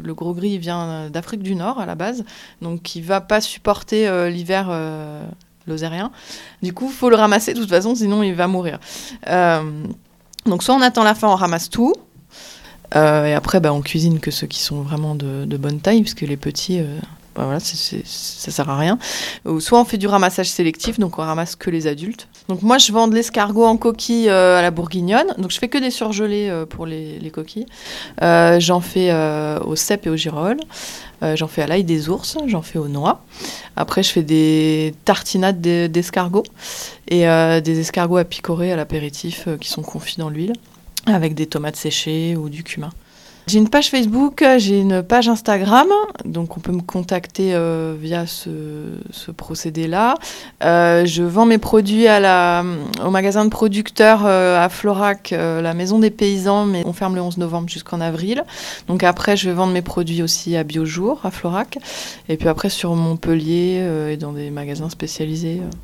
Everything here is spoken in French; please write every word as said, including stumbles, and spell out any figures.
le gros gris il vient d'Afrique du Nord à la base, donc il va pas supporter euh, l'hiver euh, lozérien. Du coup, faut le ramasser de toute façon, sinon il va mourir. Euh, donc soit on attend la fin, on ramasse tout. Euh, et après, bah, on cuisine que ceux qui sont vraiment de, de bonne taille, parce que les petits, euh, bah, voilà, c'est, c'est, ça sert à rien. Ou soit on fait du ramassage sélectif, donc on ramasse que les adultes. Donc moi, je vends de l'escargot en coquille euh, à la bourguignonne, donc je fais que des surgelés euh, pour les, les coquilles. Euh, j'en fais euh, au cèpe et au girolles. Euh, j'en fais à l'ail des ours, j'en fais aux noix. Après, je fais des tartinades d'escargots et euh, des escargots à picorer à l'apéritif euh, qui sont confits dans l'huile, avec des tomates séchées ou du cumin. J'ai une page Facebook, j'ai une page Instagram, donc on peut me contacter euh, via ce, ce procédé-là. Euh, je vends mes produits à la, au magasin de producteurs euh, à Florac, euh, la Maison des Paysans, mais on ferme le onze novembre jusqu'en avril. Donc après, je vais vendre mes produits aussi à Biojour, à Florac, et puis après sur Montpellier euh, et dans des magasins spécialisés.